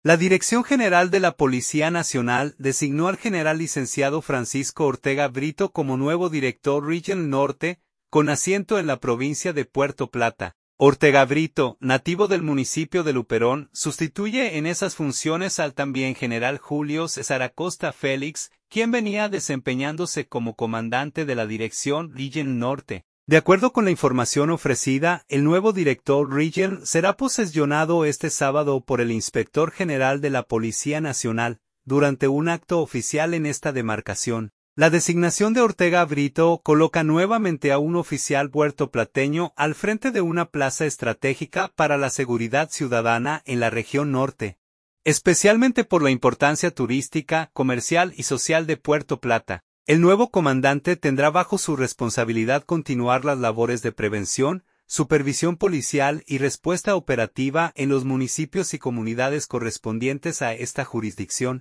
La Dirección General de la Policía Nacional designó al general licenciado Francisco Ortega Brito como nuevo director Regional Norte, con asiento en la provincia de Puerto Plata. Ortega Brito, nativo del municipio de Luperón, sustituye en esas funciones al también general Julio César Acosta Félix, quien venía desempeñándose como comandante de la Dirección Regional Norte. De acuerdo con la información ofrecida, el nuevo director Regional será posesionado este sábado por el Inspector General de la Policía Nacional, durante un acto oficial en esta demarcación. La designación de Ortega Brito coloca nuevamente a un oficial puertoplateño al frente de una plaza estratégica para la seguridad ciudadana en la región norte, especialmente por la importancia turística, comercial y social de Puerto Plata. El nuevo comandante tendrá bajo su responsabilidad continuar las labores de prevención, supervisión policial y respuesta operativa en los municipios y comunidades correspondientes a esta jurisdicción.